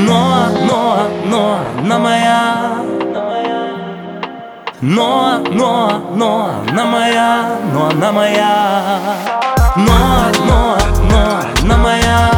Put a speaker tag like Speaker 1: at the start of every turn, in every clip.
Speaker 1: но она моя. Но она моя, но она моя. Но она моя.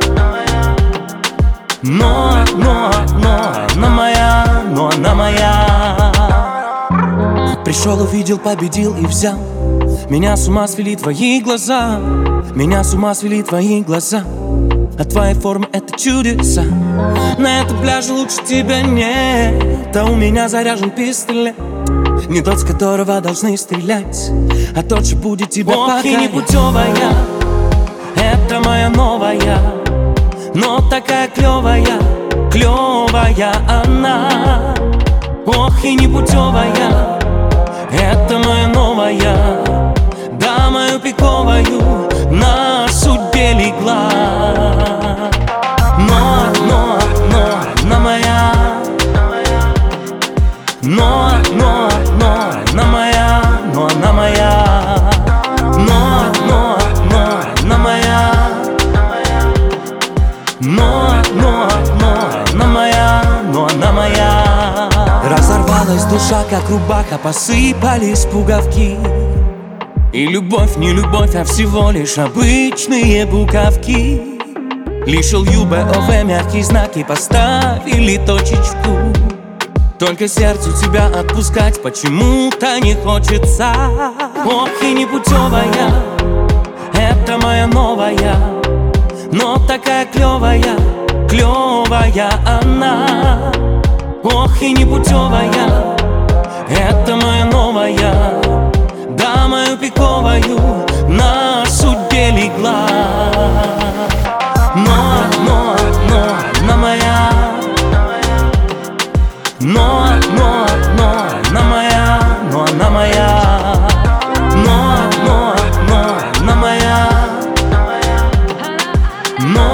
Speaker 1: Но она моя, но она моя. Пришел, увидел, победил и взял. Меня с ума свели твои глаза. Меня с ума свели твои глаза. А твои формы — это чудеса. На этом пляже лучше тебя нет. А у меня заряжен пистолет. Не тот, с которого должны стрелять, а тот, что будет тебя покорять. Ох, и непутевая, это моя новая. Но такая клевая, клевая она. Ох, и непутевая, это моя новая. Да, мою пиковую на судьбе легла. Но она моя. Но она моя, но она моя. Но она моя. Но она моя, но она моя. Разорвалась душа, как рубаха, посыпались пуговки. И любовь не любовь, а всего лишь обычные буковки. Лишь ЛЮБОВ мягкие знаки поставили точечку. Только сердцу тебя отпускать почему-то не хочется. Ох, и непутевая, это моя новая. Но такая клевая, клевая она. Ох, и непутевая, это моя новая. Да, мою пиковую на судьбе легла. Но она моя. Но она моя, но она моя. Но она моя. Но